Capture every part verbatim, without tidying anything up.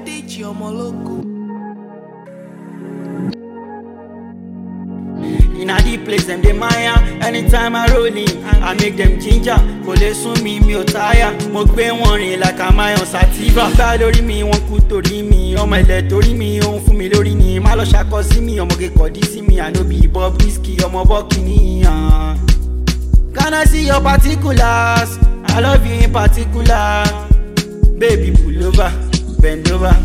Teach your loco. In a deep place, them they maya. Anytime I roll in, I make them ginger. Kò lè sún mi, mi ò tire. Mo gbé wọn rìn like I'm on sativa. Gbá lórí mi, wọ́n kú torí mi. Ọmọ ilẹ̀ torí mi, ó ń fún mi lórí ni. Má lọ ṣakọ sí mi, ọmọge kọ̀dí sí mi. I no be Bobrisky, ọmọ bọ́kìnì. Can I see your particulars? I love you in particular. Baby, pull over, bend over.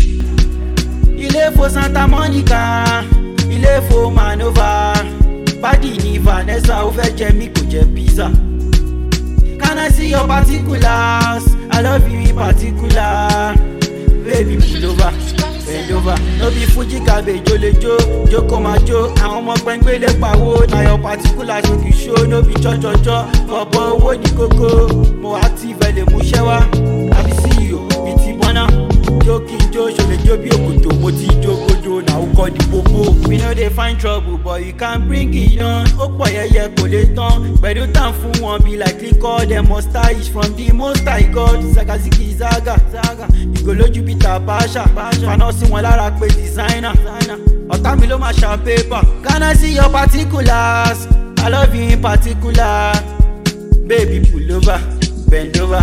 Ilé fo Santa Monica. Ilé fo Manova. Body ni Vanessa, ó fẹ́ jẹ mí kò jẹ pizza. Can I see your particulars? I love you in particular. Baby, pull over, bend over. No be Fuji cabbage, jo le jo, jo ko ma jo. Àwọn ọmọ pẹ́ngbé lè pawó. Na your particulars no be show, no be cho-cho-cho. Ọ̀pọ̀ owó ní kókó. Mo active ẹ̀ lè mú ṣẹ́ wá. Àbí sí iyo, bí ti bọ́nà. Jo kí n jó, ṣo lè jó bí òkòtò. Mo ti jó kojo, na ó kọ́ di popo. We no dey find trouble, but you can bring it on. Ó pọ̀ yẹyẹ kò lè tán. Pẹ̀lú tàn fún wọn be like liquor. Dem must stylish from the most high God. Zagazigi zaga, zaga. Ìgòlójú bí Tabasha. Faná sí wọn lára pé designer. Ọ̀tá mi ló máa ṣa paper. Can I see your particulars? I love you in particular. Baby, pull over, bend over.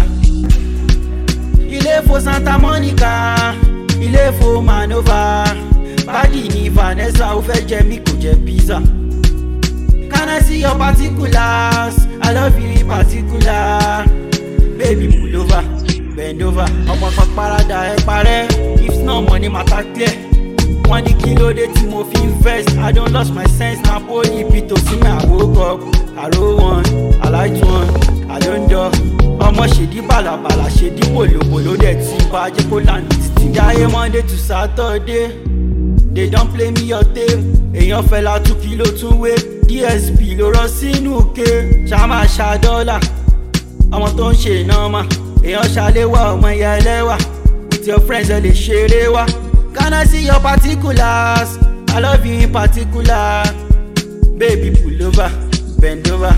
Ilé fo Santa Monica. Ilé fo Manova. Body ni Vanessa, ó fẹ́ jẹ mí kò jẹ pizza. Can I see your particulars? I love you in particular. Baby, pull over, bend over. Ọmọ kan parada ẹ parẹ́. If no money matter clear. Wọ́n ní kí ló dé tí mo fi invest. I don't lost my sense na poli pito sí mi. I woke up, I roll one, I light one, I don't dọ̀. Ọmọ ṣèdí bàlàbàlà ṣèdí bòlòbòlò dẹ̀ tí bá jẹ́ kó lànà títí. Jáyé Monday to Saturday. They don't play me your tape. Èèyàn fẹ́ la tún kí ló tún wé. D S P ló rọ sínú òkè. Ṣá máa ṣa dọ́là. Ọmọ tó ń ṣe nọ́mà. Èèyàn ṣaléwà ọmọ ìyá ẹlẹ́wà. With your friends ẹ lè ṣeré wá. Can I see your particulars? I love you in particular. Baby, pull over, bend over.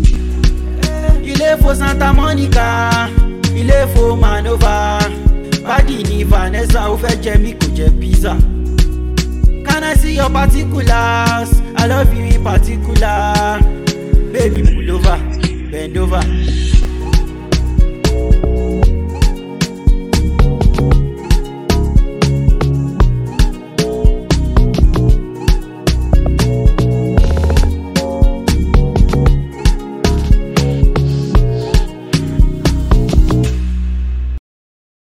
Ilé fo Santa Monica. Ilé fo Manova. Body ni Vanessa, ó fẹ́ jẹ mí kò jẹ pizza. Can I see your particulars? I love you in particular. Baby, pull over, bend over.